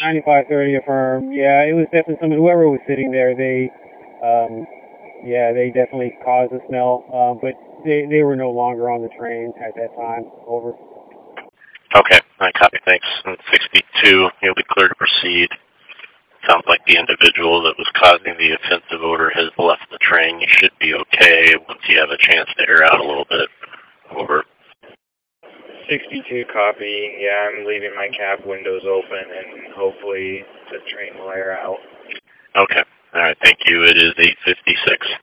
9530 affirm. Yeah, it was definitely someone, whoever was sitting there, they definitely caused the smell, but they were no longer on the train at that time. Over. Okay, I copy, thanks. 62, you'll be clear to proceed. Sounds like the individual that was causing the offensive odor has left the train. You should be okay once you have a chance to air out a little bit. Over. 62, copy. Yeah, I'm leaving my cab windows open, and hopefully the train will air out. Okay. All right, thank you. It is 8:56.